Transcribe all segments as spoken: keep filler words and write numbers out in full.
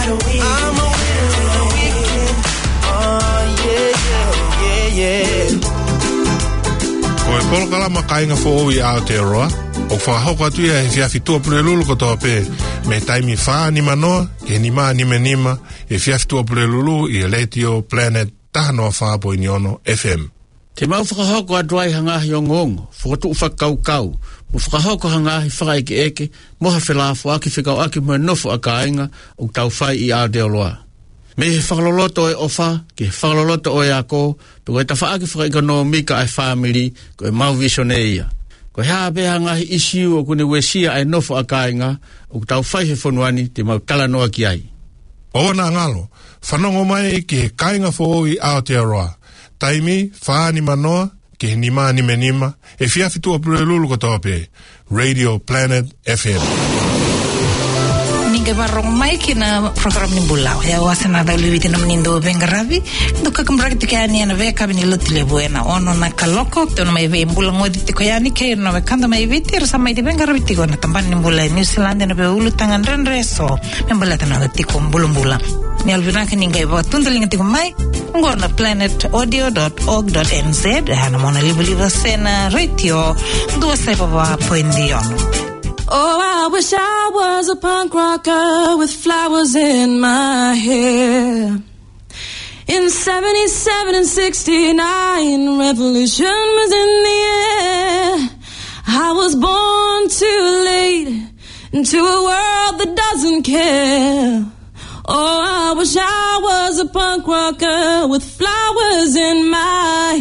a weekend. I'm a winner till the weekend. Oh yeah, yeah, yeah, yeah. Koe polo kalama kainga fo oi Aotearoa. O whakahoko atu ia he fiafi tua pule lulu ko toa pe. Me taimi wha ni manoa, ke ni maa ni me nima, e fiafi tua pule lulu i Radio Planet tahanoa wha po ini ono F M. Te mau whakahoko aduai hangahi o ngongo, whakatu whakaukau, mo whakahoko hangahi whakaike eke, moha whelafo aki whikau aki mo nofo a kainga o tau whai i Aotearoa. Me he whakaloloto e ofa, ke whakaloloto o e ako, pe koe ta whaaki whakaika no mika ai family, koe mau visione ia. Koe haa beha ngahi isiu o kune wesia ai nofo a kainga, o tau whai he whonuani te mau tala noa ki ai. O na ngalo, whanongo mai ke kainga fo oi Aotearoa. Taimi, whaani manoa, ke ni maa ni me nima, e fiafi tua pule lulu ko tope, Radio Planet F M. Ninga barong mai kina program ni bulau. Ya wasana da liwiti na mnindo benga ravi. Duka kumbraki tike ani ana ve kabini lutile buena. Ono na kaloko, tono mai ve mbula ngodi tiko yani ke no ve kanda mai viti rasa mai de benga ravi tiko na tambani ni mbula New Zealand na be ulu tangan renre so. Mbula tana tiko mbulu mbula. Ni alvina ke ninga iba tundalinga tiko mai. Ngona planet audio dot org dot n z. Hana mona libu libu sena radio. Dua saipa wa poindiono. Oh, I wish I was a punk rocker with flowers in my hair. In seventy-seven and sixty-nine, revolution was in the air. I was born too late into a world that doesn't care. Oh, I wish I was a punk rocker with flowers in my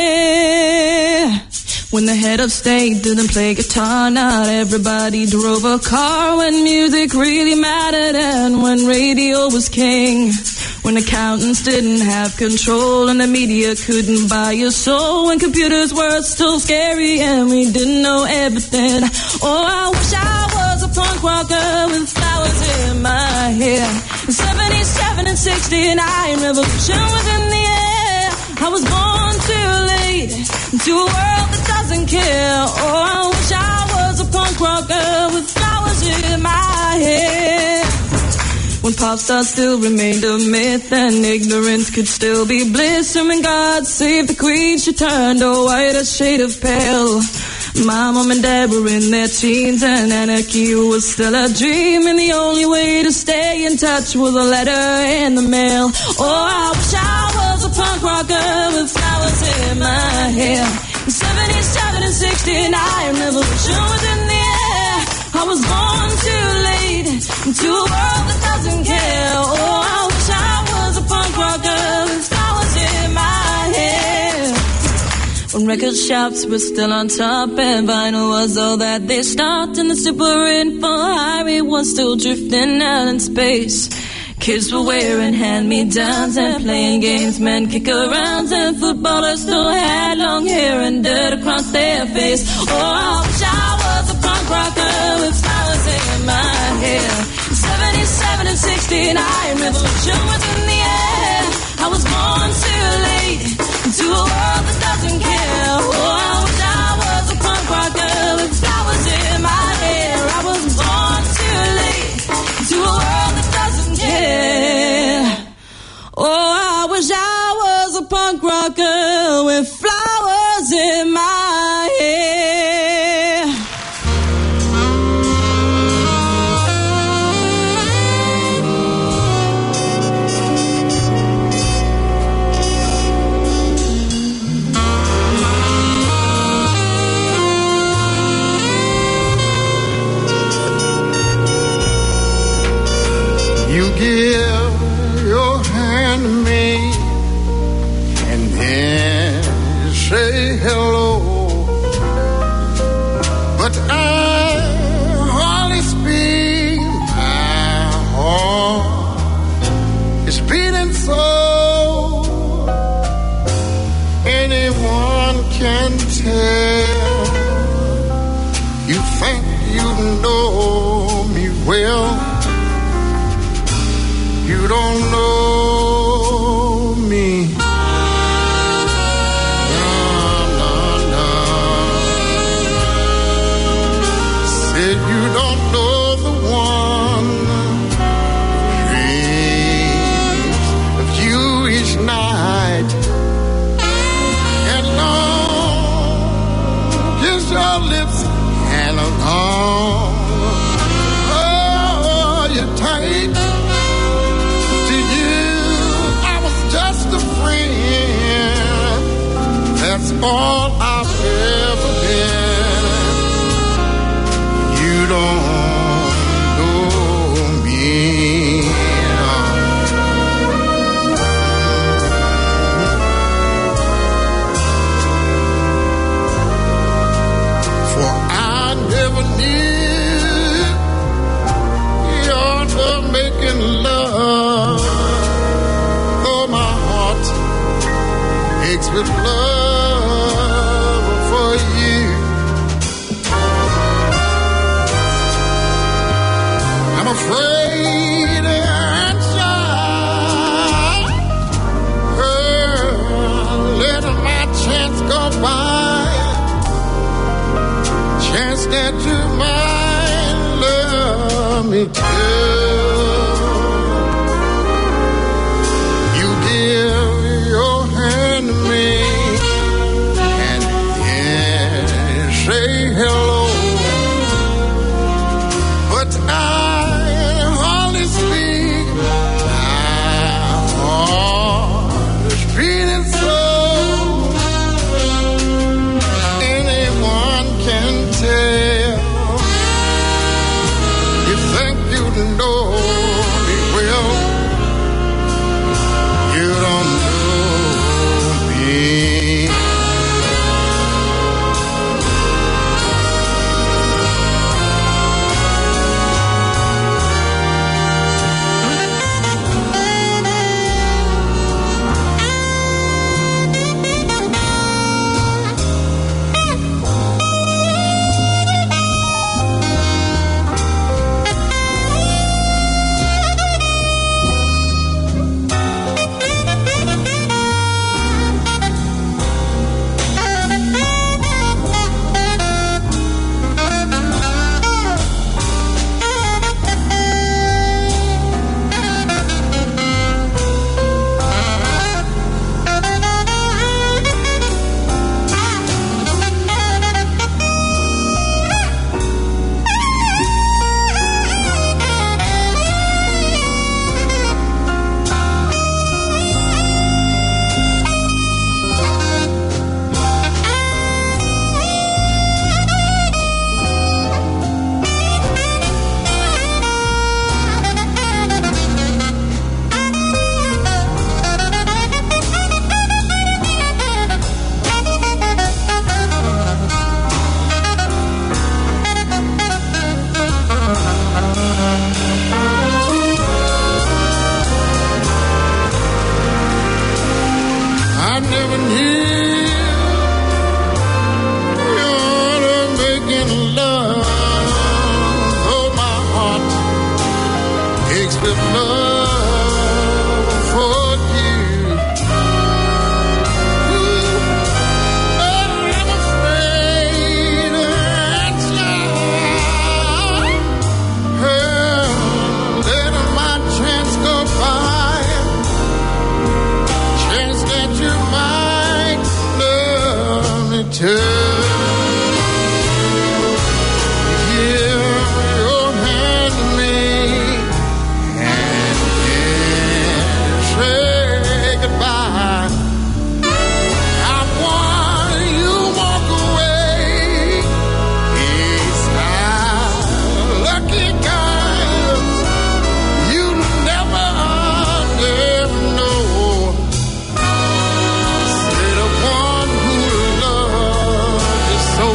hair. When the head of state didn't play guitar, not everybody drove a car. When music really mattered and when radio was king. When accountants didn't have control and the media couldn't buy your soul. When computers were still scary and we didn't know everything. Oh, I wish I was a punk rocker with flowers in my hair. In seventy-seven and sixty-nine, revolution was in the air. I was born too late into a world that doesn't care. Oh, I wish I was a punk rocker with flowers in my hair. When pop stars still remained a myth and ignorance could still be bliss. And when God saved the queen, she turned a whiter shade of pale. My mom and dad were in their teens and anarchy was still a dream. And the only way to stay in touch was a letter in the mail. Oh, I wish I was a punk rocker with flowers in my hair. In seventy-seven and sixty-nine, revolution was in the air. I was born too late into a world that doesn't care. Oh, I wish I was a punk rocker with flowers in my hair. When record shops were still on top and vinyl was all that they stopped, and the super info highway was still drifting out in space. Kids were wearing hand-me-downs and playing games, men kick-arounds, and footballers still had long hair and dirt across their face. Oh, I wish I was a punk rocker with flowers in my hair. seventy-seven and sixty-nine, revolution was in the air. I was born too late into a world that doesn't care. Oh, I wish I was a punk rocker with flowers in my hair. I was born too late into a world that doesn't care. Oh, I wish I was a punk rocker with flowers in my hair. You give your hand to me and then say hello, but I hardly speak. My heart is beating so anyone can tell. You think you know me well, you don't know me. No, no, no. Said you don't know the one who with love for you. I'm afraid and shy, oh, letting my chance go by, chance that you might love me too. You give your hand to me and then say hello, but I hardly speak. My heart is beating so. Anyone can tell. You think you know me well. You don't know me. I never knew you're making love, though my heart aches with love for you. Ooh, I'm afraid and shy, oh, letting my chance go by, chance that you might love me too. Give your hand to me and then say goodbye. I want you to walk away. It's not lucky, guys. You never, never know. Say the one who loves you so.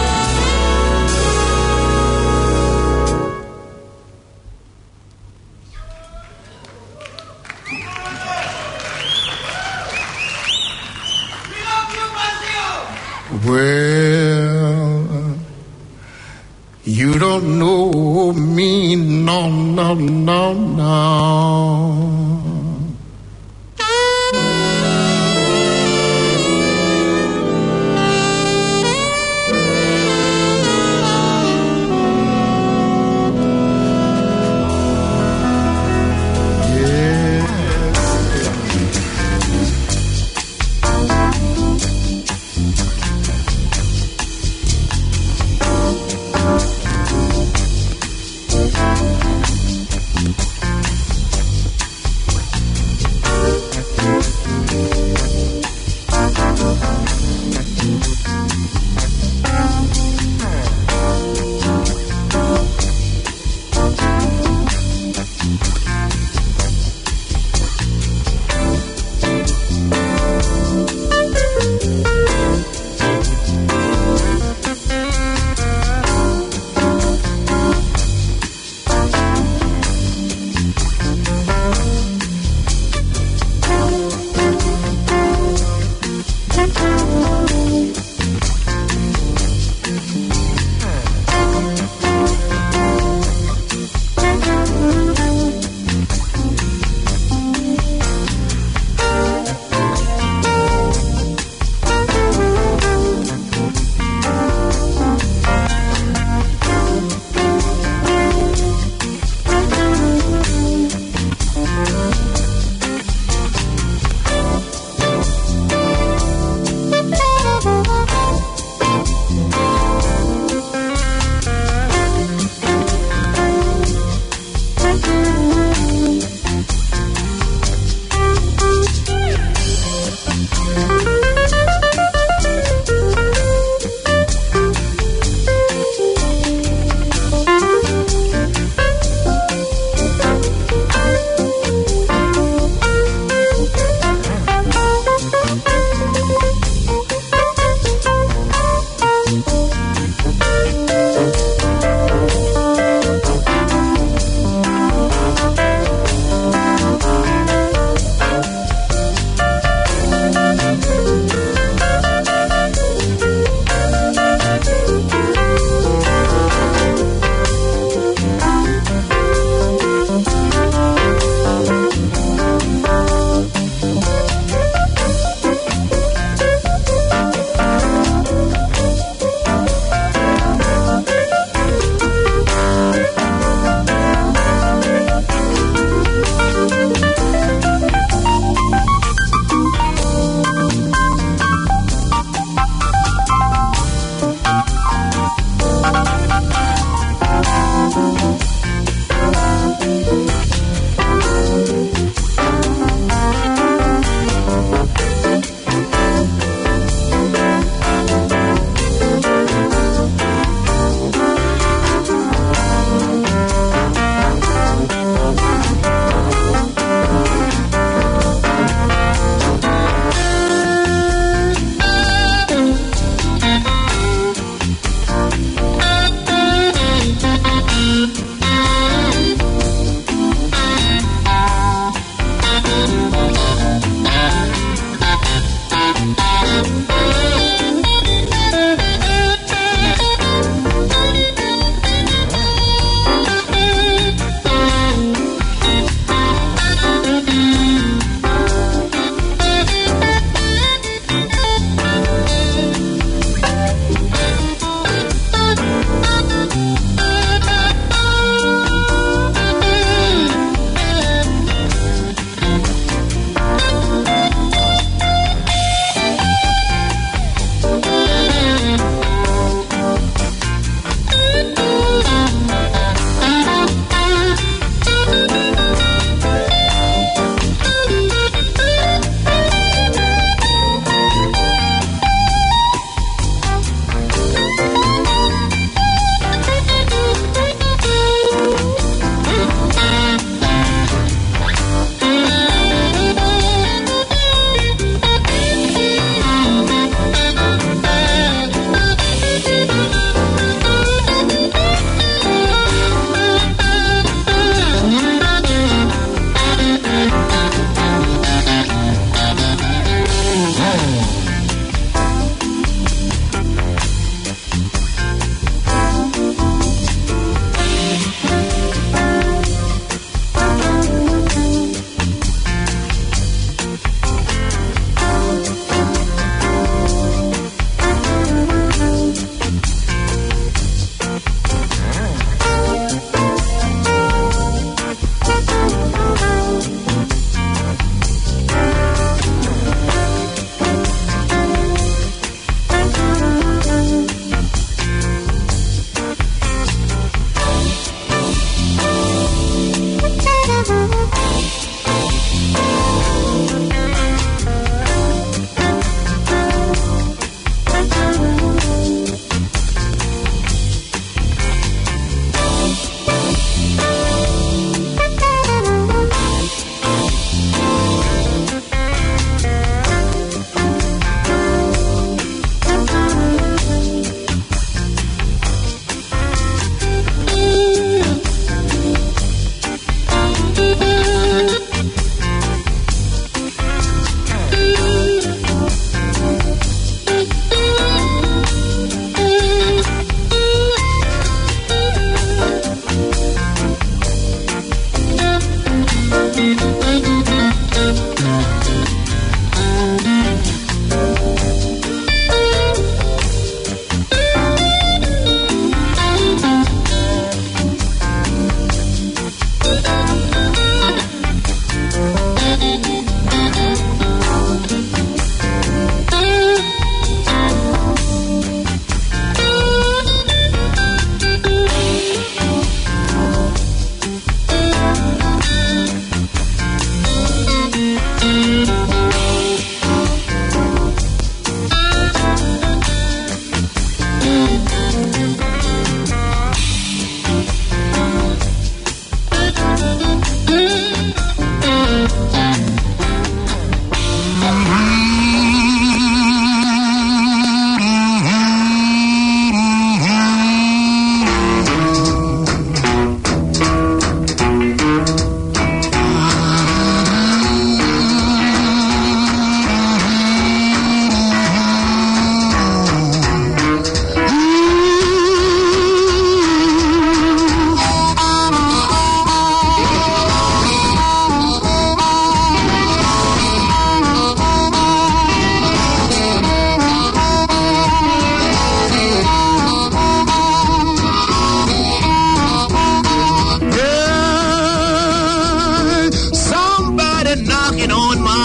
Well, you don't know me, no, no, no, no.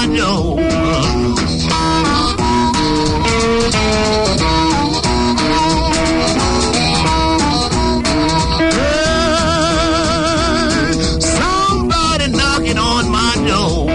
door. Somebody knocking on my door.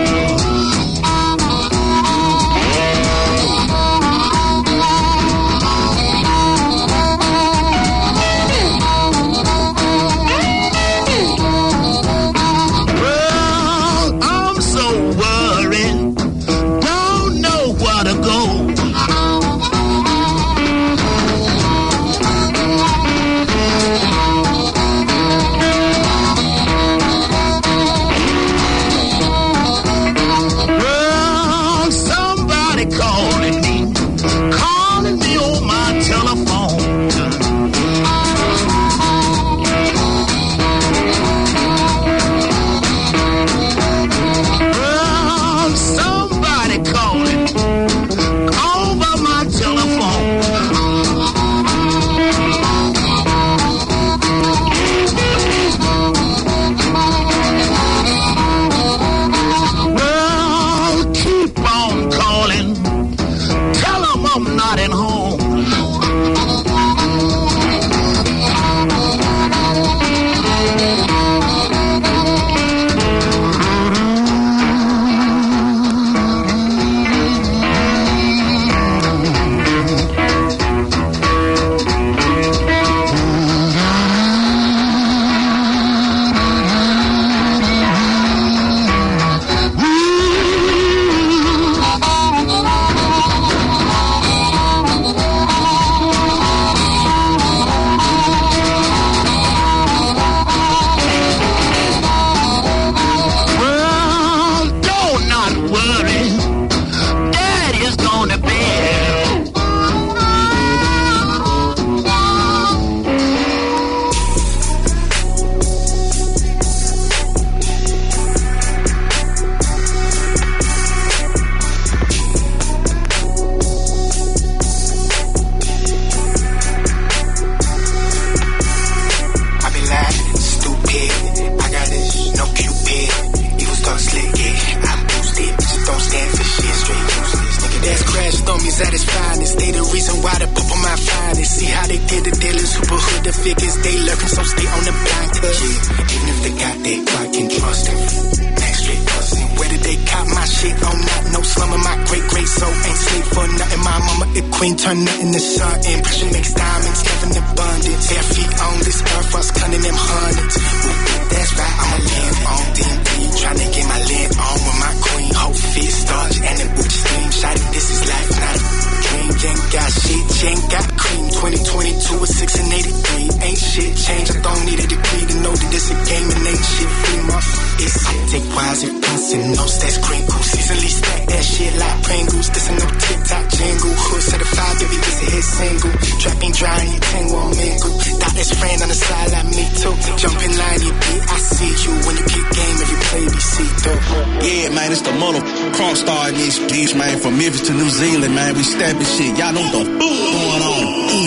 Shit, y'all know what the fuck going on.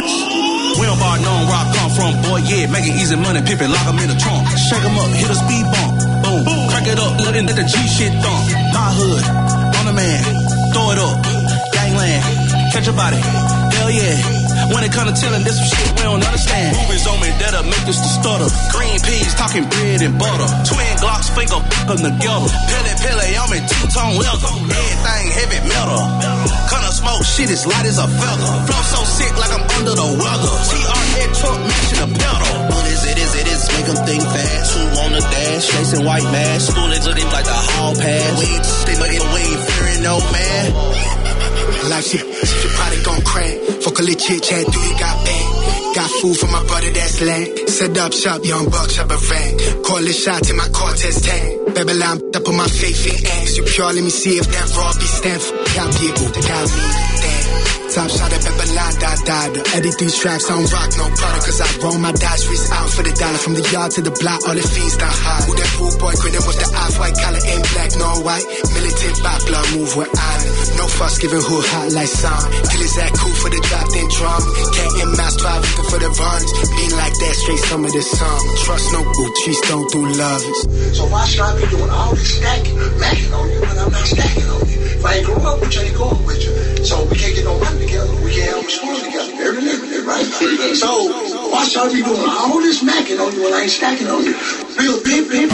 We don't bar known where I come from, boy, yeah, make it easy money, pimpin', lock 'em in the trunk. Shake 'em up, hit a speed bump, boom, boom. Crack it up, let it let the G shit thump. My hood, on the man, throw it up, gangland, catch a body, hell yeah. When it come to telling this some shit we don't understand. Movies on me that'll make us to stutter. Green peas, talking bread and butter. Twin Glocks, finger f***ing together. Pele Pele, I'm in two-tone leather. Everything heavy metal. Kinda smoke shit as light as a feather. Flow so sick like I'm under the weather. T R head truck matching a pedal. What is it, is it, is make them think fast. Who on the dash, chasing white mask. Schooling to them like the hall pass. We ain't stay but we ain't fearing no man. Like she, she probably gon' crack. Fuck a little chit chat, do you got bang? Got food for my brother that's lame. Set up shop, young bucks up a van. Call it shot in my Cortez tank. Babylon, I put my faith in ass. You pure, let me see if that raw be stand for. Got people that got me, damn. Top shot at Babylon, da da da. Edit these tracks, I don't rock no product. Cause I roll my dice, reach out for the dollar. From the yard to the block, all the fiends down high. Who that pool boy, grinning with the eyes white collar, ain't black, no white. Militant Bopla move with honor. No fuss giving who hot like song. Killers act cool for the drop, then drum. Cat and mouse drive looking for the runs. Being like that straight some of the song. Trust no boot, trees don't do lovers. So why should I be doing all this stacking, macking on you when I'm not stacking on you? If I ain't grow up with you, I ain't grow up with you. So we can't get no money together. We can't have school together. Every, every, right? So why should I be doing all this macking on you when I ain't stacking on you? Real big, big.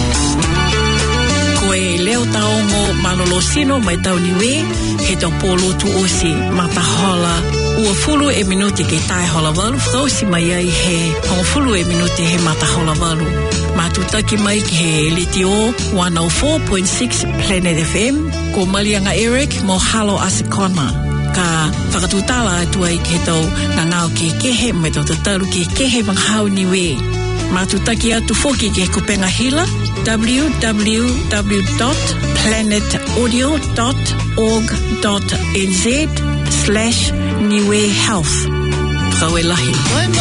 Koe leo taongo malolo sino mai tau niwe he tau polo tu osi matahola ua fulu e minuti ke tai hola walu frosi mai ai he hongo fulu e minuti he matahola walu matutaki mai ki he Litio one oh four point six Planet F M ko Malianga Eric mo halo asikona ka whakatutala atua i ke tau na ngao ke kehe mai tau tataru ke kehe manghau niwe matutaki atu foki ke kupenga hila w w w dot planet audio dot org dot n z slash niwe health. Prawe lahi.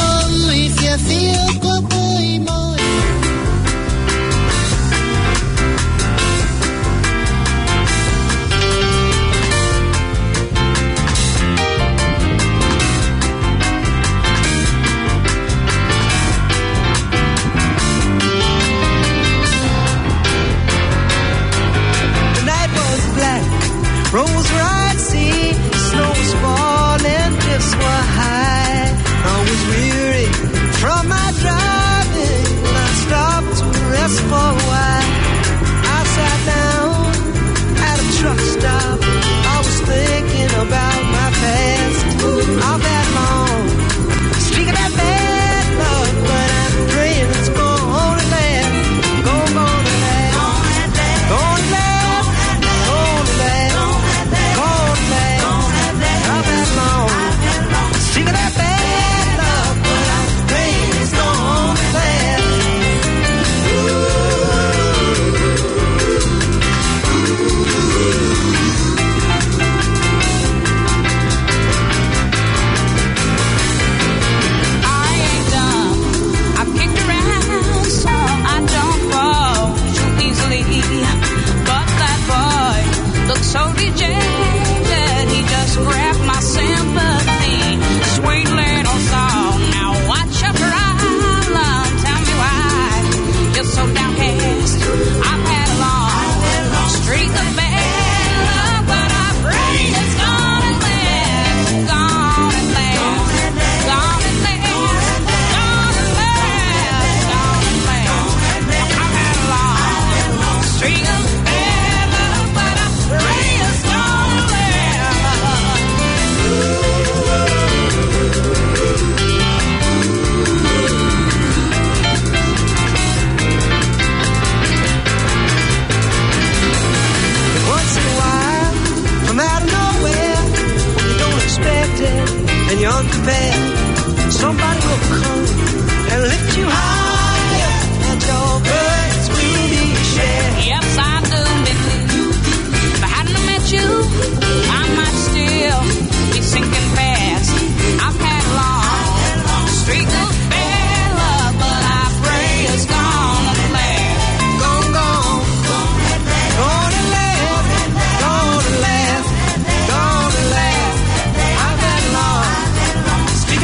Roads were I'd see, snow was falling, drifts were high. I was weary from my driving, I stopped to rest for a while. I sat down at a truck stop, I was thinking about my past. All that long, speaking that bad love, but I'm praying it's gonna last, gonna, gonna last, gonna last. So dejected, he just grabbed my sympathy. Sweet little soul, now watch your problem. Tell me why you're so downcast. I've had a long streak of bad luck, but I pray it's gonna last, gonna last, gonna last, gonna last, gonna last. I've had a long streak of bad luck, but I pray it's gonna last. Once in a while, from out of nowhere, you don't expect it, and you're unprepared. Somebody will come and lift you higher, and your burdens will be shared. Yes, I do believe if I hadn't met you, I might still be sinking fast. I've had a long streak of bad luck, but I pray it's gonna last. Gone, gone, gonna last, gonna last, gonna last. I've had a long streak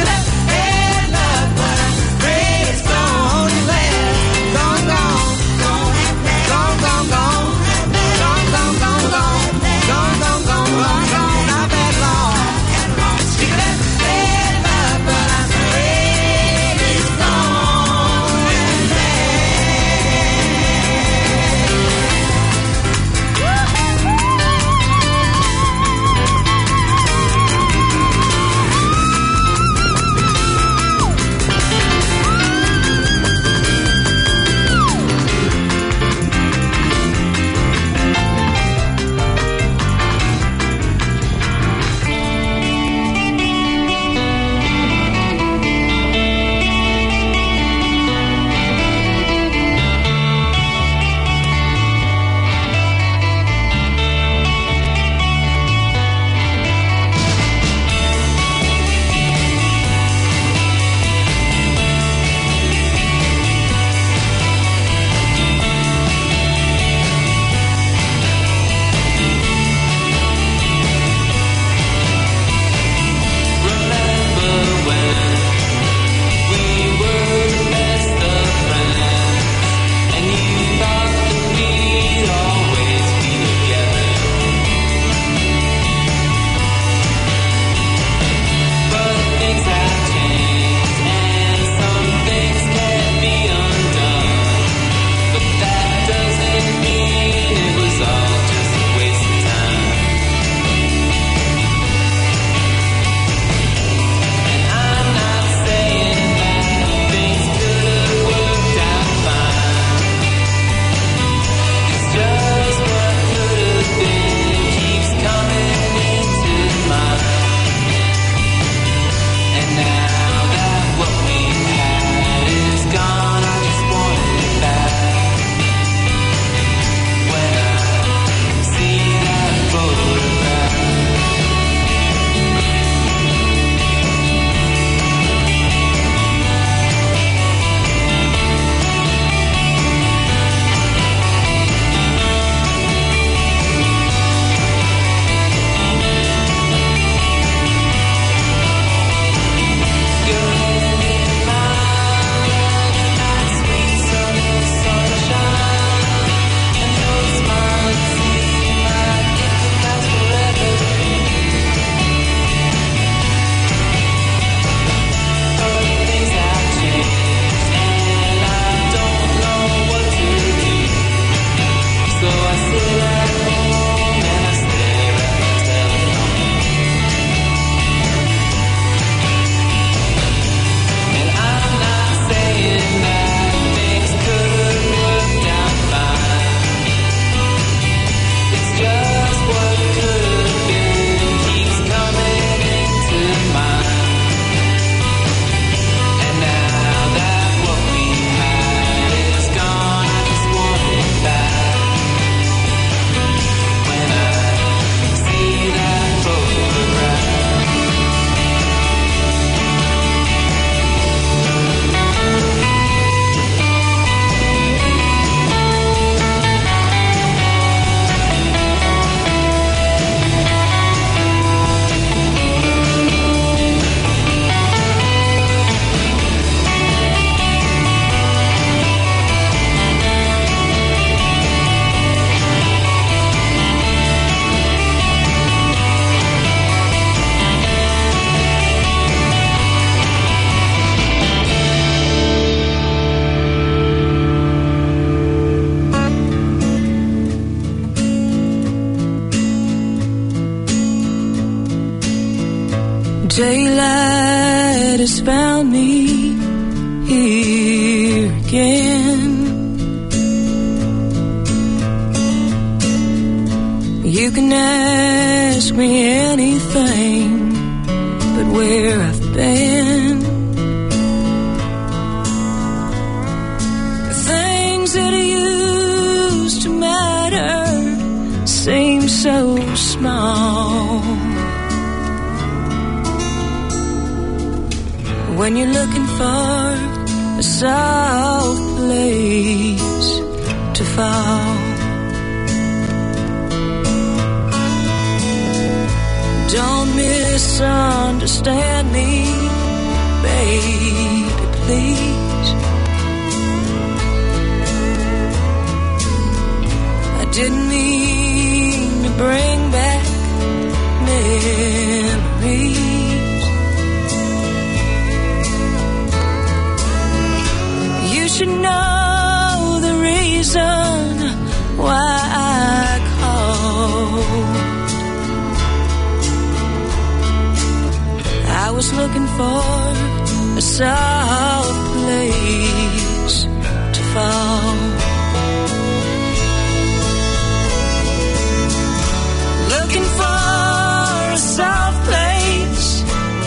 Daylight has found me here again. You can ask me anything but where I've been. The things that used to matter seem so small when you're looking for a soft place to fall. Don't misunderstand me, baby, please. I didn't mean to bring back memories. You should know the reason why I called. I was looking for a soft place to fall. Looking for a soft place,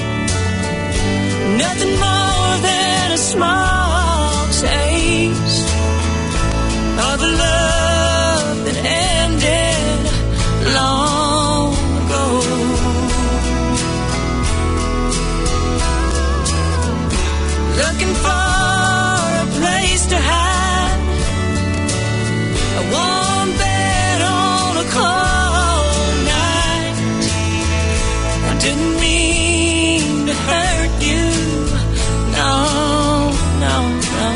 nothing more than a small taste of a love that ended long ago. Looking for a place to hide, a warm bed on a cold night. I didn't mean to hurt you, no, no, no.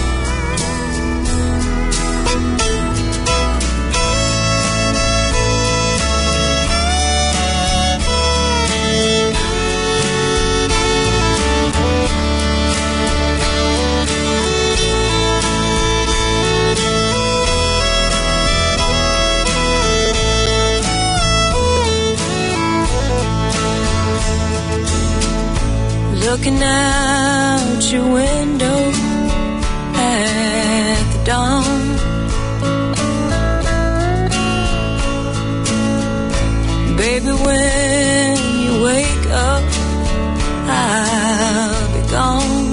Looking out your window at the dawn, baby, when you wake up, I'll be gone.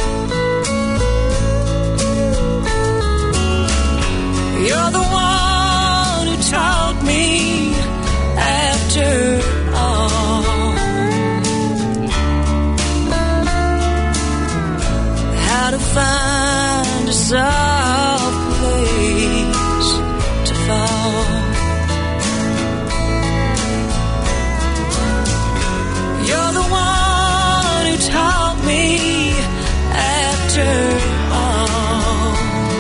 You're the one who taught me after all how to find a soft place to fall. You're the one who taught me after all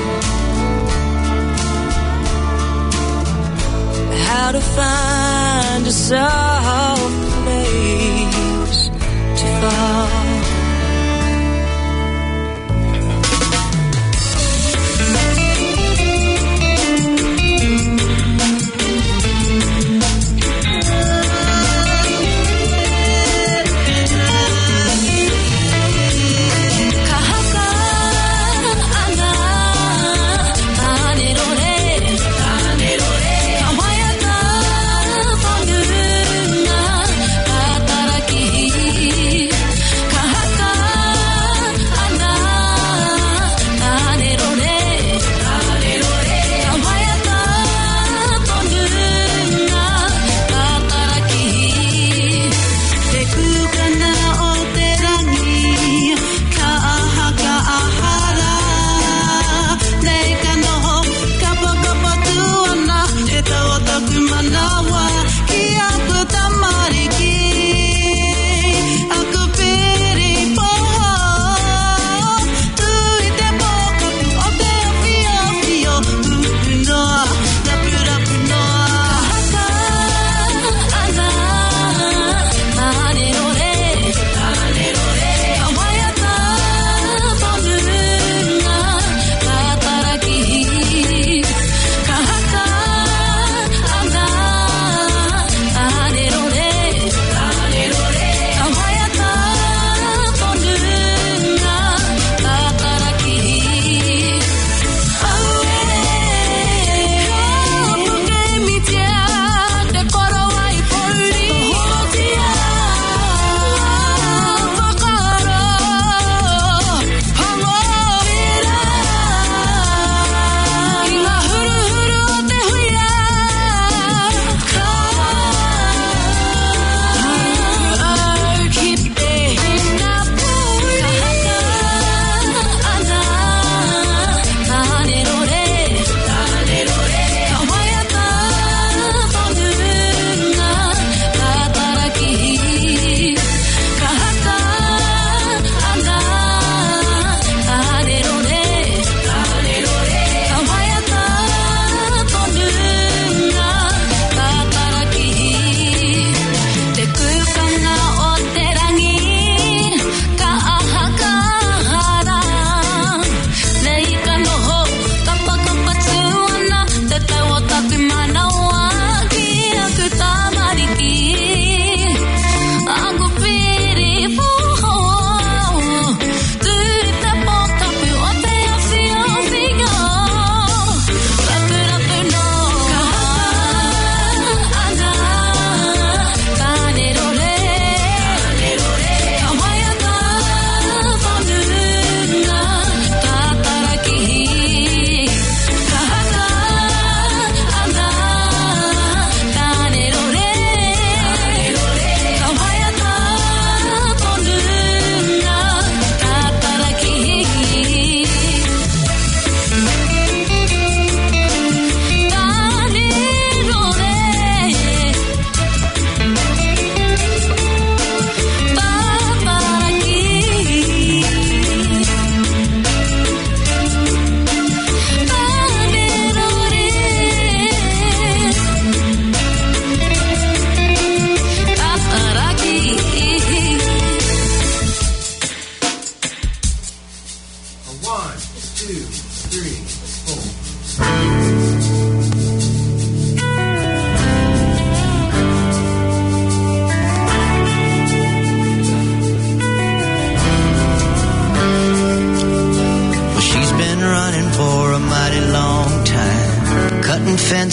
how to find a soft place to fall. Amaya ta fangu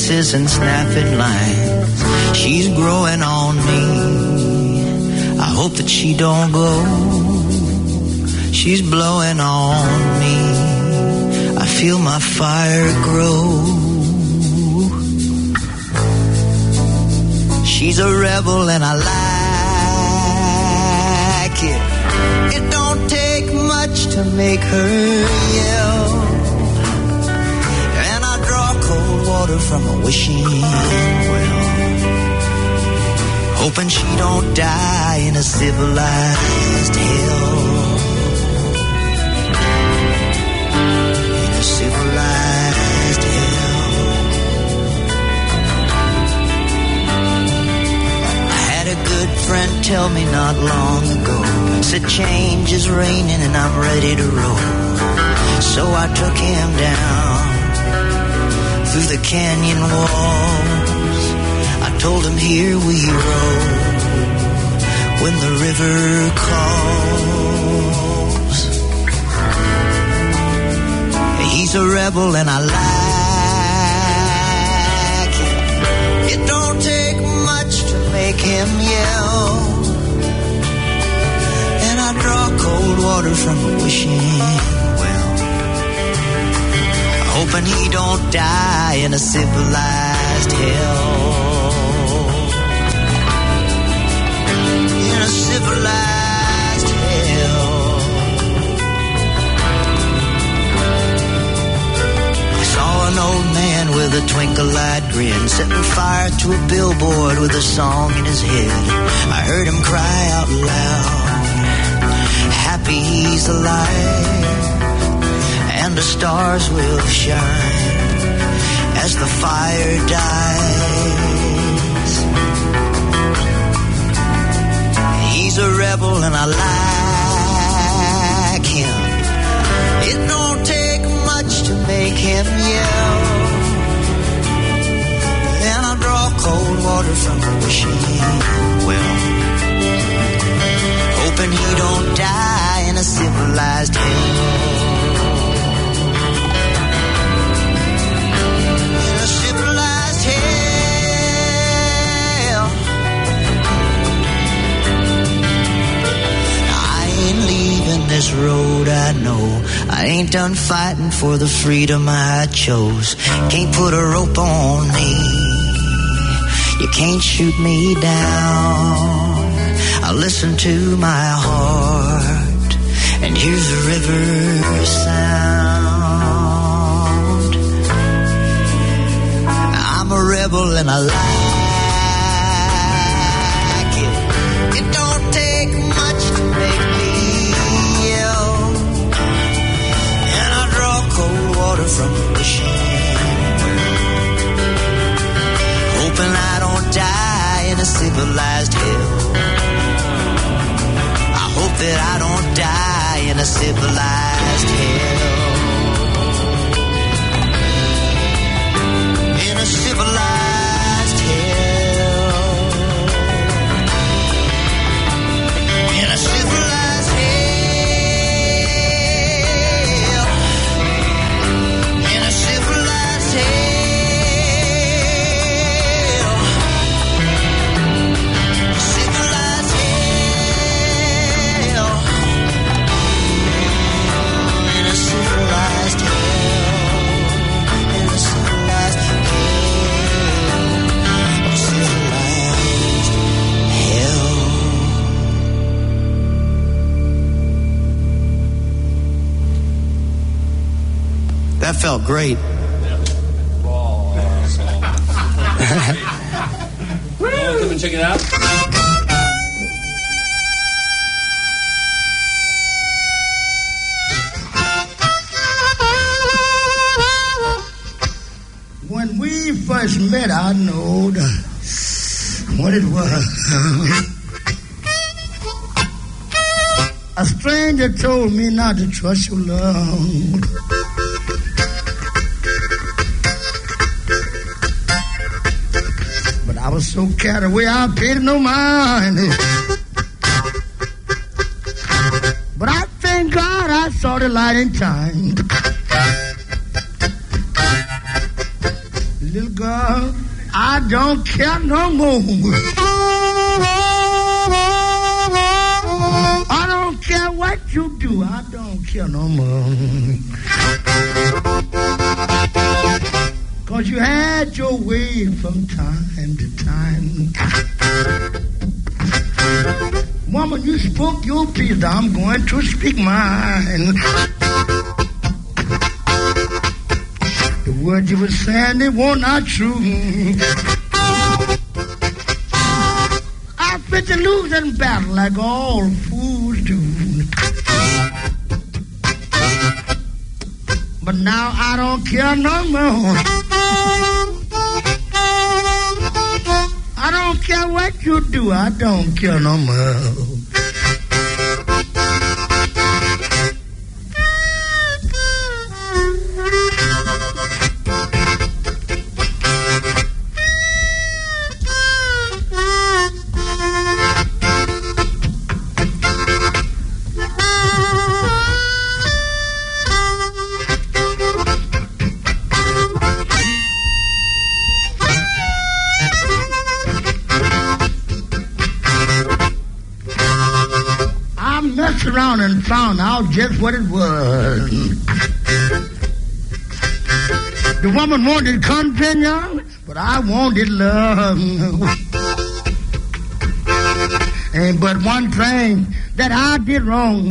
faces and snapping lines. She's growing on me. I hope that she don't go. She's blowing on me. I feel my fire grow. She's a rebel and I like it. It don't take much to make her yell. And I draw cold water from a wishing well, hoping she don't die in a civilized hell. In a civilized hell. I had a good friend tell me not long ago, said change is raining and I'm ready to roll. So I took him down through the canyon walls. I told him here we roll when the river calls. He's a rebel and I like it. It don't take much to make him yell. And I draw cold water from a wishing well, hoping he don't die in a civilized hell. In a civilized hell. I saw an old man with a twinkle-eyed grin, setting fire to a billboard with a song in his head. I heard him cry out loud, happy he's alive, and the stars will shine as the fire dies. He's a rebel and I like him. It don't take much to make him yell. And I draw cold water from the wishing well, hoping he don't die in a civilized hell. This road I know, I ain't done fighting for the freedom I chose. Can't put a rope on me, you can't shoot me down. I listen to my heart and here's the river sound. I'm a rebel and I like it. It don't take much to make me water from the wishing well, hoping I don't die in a civilized hell. I hope that I don't die in a civilized hell. In a civilized hell. In a civilized hell. That felt great. Come and check it out. When we first met, I know the, what it was. A stranger told me not to trust your love. But I was so carried away, I paid no mind. But I thank God I saw the light in time. little girl, I don't care no more. I don't care what you do. I don't care no more. Cause you had your way from time to time. Woman, you spoke your piece. I'm going to speak mine. The words you were saying, they were not true. I fit to lose in battle like all fools do. But now I don't care no more. I don't care what you do. I don't care no more. Around and found out just what it was. The woman wanted companion, but I wanted love. And but one thing that I did wrong.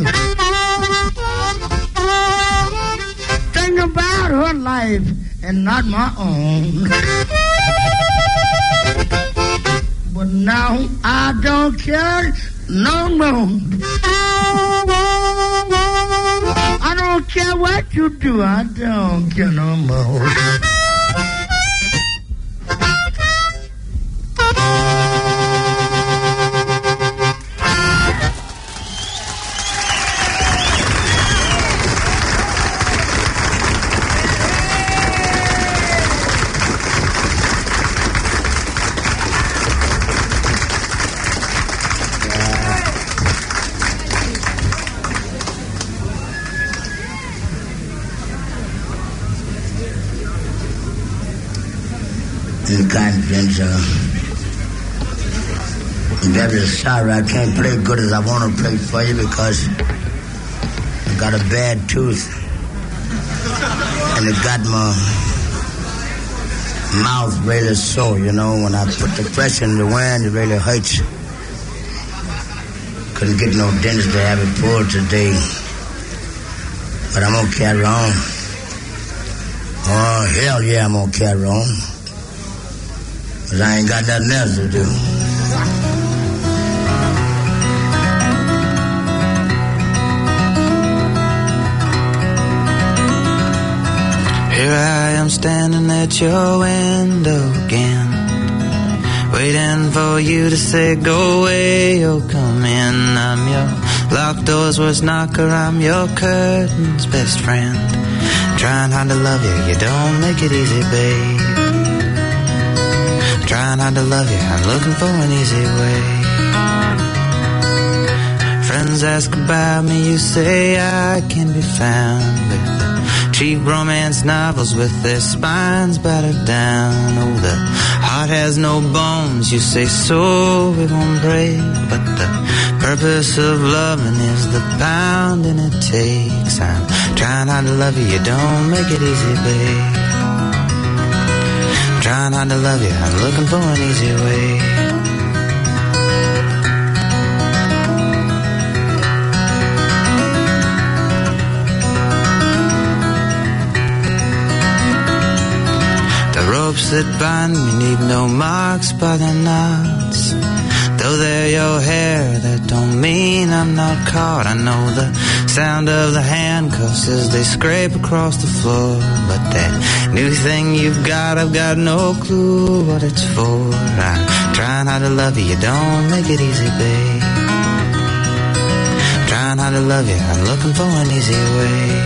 Think about her life and not my own. But now I don't care no more. I don't care what you do. I don't care no more. In confidence, uh, I'm very sorry I can't play good as I want to play for you because I got a bad tooth and it got my mouth really sore, you know. When I put the pressure in the wind, it really hurts. Couldn't get no dentist to have it pulled today, but I'm gonna carry on. Oh, hell yeah, I'm gonna carry on. Cause I ain't got nothing else to do. Here I am standing at your window again, waiting for you to say go away or come in. I'm your locked door's worst knocker, I'm your curtain's best friend. Trying hard to love you, you don't make it easy, babe. Trying hard to love you, I'm looking for an easy way. Friends ask about me, you say I can be found with the cheap romance novels with their spines battered down. Oh, the heart has no bones, you say so it won't break. But the purpose of loving is the pounding it takes. I'm trying hard to love you, you don't make it easy, babe. Trying hard to love you, I'm looking for an easy way. The ropes that bind me need no marks by their knots. Though they're your hair, that don't mean I'm not caught. I know the sound of the handcuffs as they scrape across the floor. But that new thing you've got, I've got no clue what it's for. I'm trying hard to love you, you don't make it easy, babe. Trying hard to love you, I'm looking for an easy way.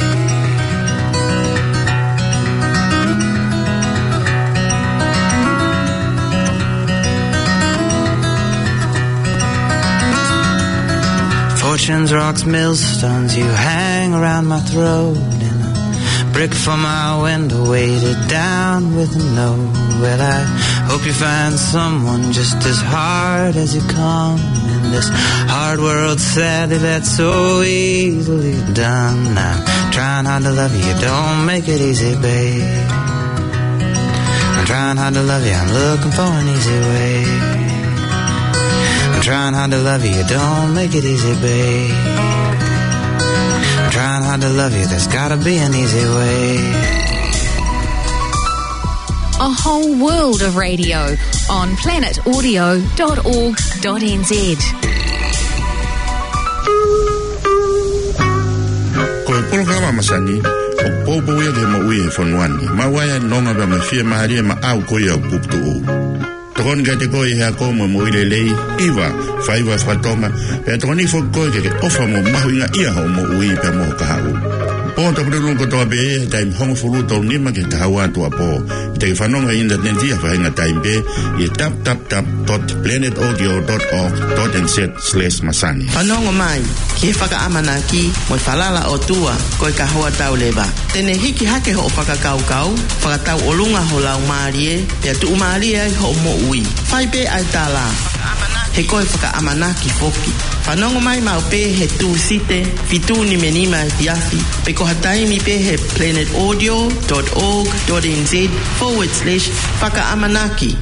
Fortunes, rocks, millstones, you hang around my throat in a brick from my window weighted down with a note. Well, I hope you find someone just as hard as you come in this hard world, sadly, that's so easily done. I'm trying hard to love you, don't make it easy, babe. I'm trying hard to love you, I'm looking for an easy way. I'm trying hard to love you, don't make it easy, babe. I'm trying hard to love you, there's gotta be an easy way. A whole world of radio on planet audio dot org dot n z. Ko programa masani o popo ia de mo ui fonwani ma waya nonga ba ma fie ma ria ma au ko ia buktu Tokon ka te koe hea ko mo mo ile lei iwa faiwa fatonga e tokoni fo koe ke ofa mo mahu inga ia ho mo ui pe mo ka hau po to prelun ko to be time hong fulu to ni ma ke ka hawa to po te fanonga inda tentia fa inga time be e tap tap tap dot planet audio dot org dot n z slash masani fanonga mai ke faka amana ki mo falala o tua ko ka hawa tau leba tene hiki hake ho faka kau kau faka tau olunga ho lau marie ya tu marie ho mo ui fai pe ai tala he koe whaka amanaki foki whanongo mai mau pe he tu site fitu ni menima fiafi pe ko hataimi pe he planet audio dot org dot n z forward slash whaka amanaki.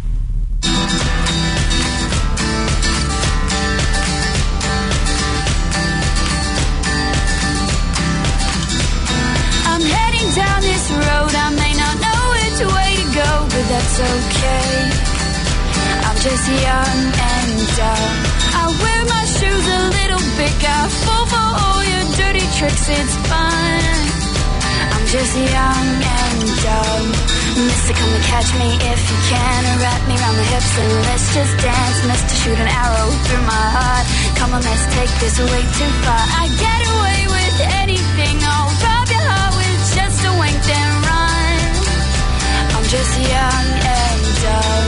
I'm heading down this road, I may not know which way to go, but that's okay. I'm just young and dumb. I wear my shoes a little big. I fall for all your dirty tricks. It's fun. I'm just young and dumb. Mister, come and catch me if you can. Wrap me around the hips and let's just dance. Mister, shoot an arrow through my heart. Come on, let's take this way too far. I get away with anything. I'll rob your heart with just a wink, then run. I'm just young and dumb.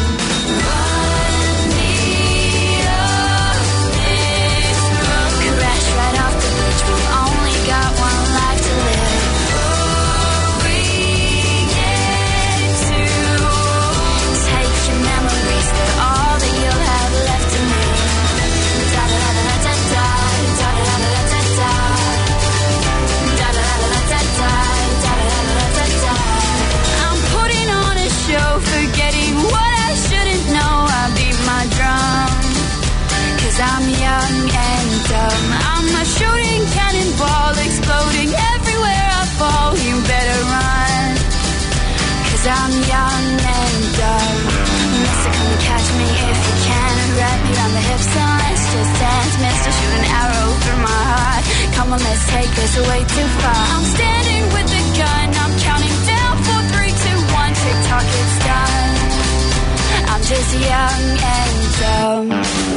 Right off the bridge, we've only got one life to live. We get to take your memories, they're all that you'll have left to me. Da da da da da da, da da da da da da, da da da da da da, da da da da da. I'm putting on a show, forgetting what I shouldn't know. I beat my drum, 'cause I'm young and dumb. I'm a shooting cannonball, exploding everywhere I fall. You better run, 'cause I'm young and dumb. Mister, come and catch me if you can. Wrap me around the hips and let's just dance. Mister, shoot an arrow through my heart. Come on, let's take this away too far. I'm standing with the gun, I'm counting down, four, three, two, one, tick tock, it's done. I'm just young and dumb.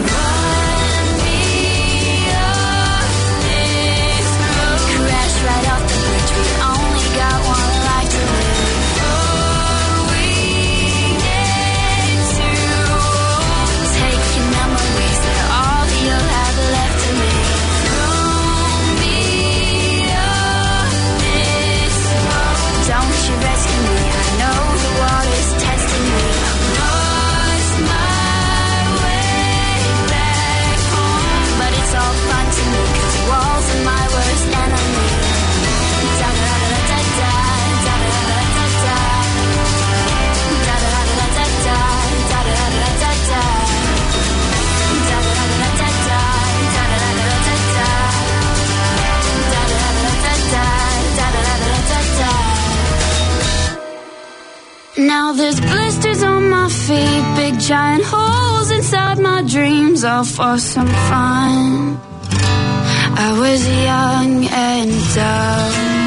Right off the bridge, we've only got one life to live. Oh, we get to take your memories, they're all that you'll have left to me. Throw me off this road. Don't you rescue me, I know the water's testing me. I've lost my way back home, but it's all fun to me, 'cause walls are my worst enemy. Now there's blisters on my feet, big giant holes inside my dreams, all for some fun. I was young and dumb.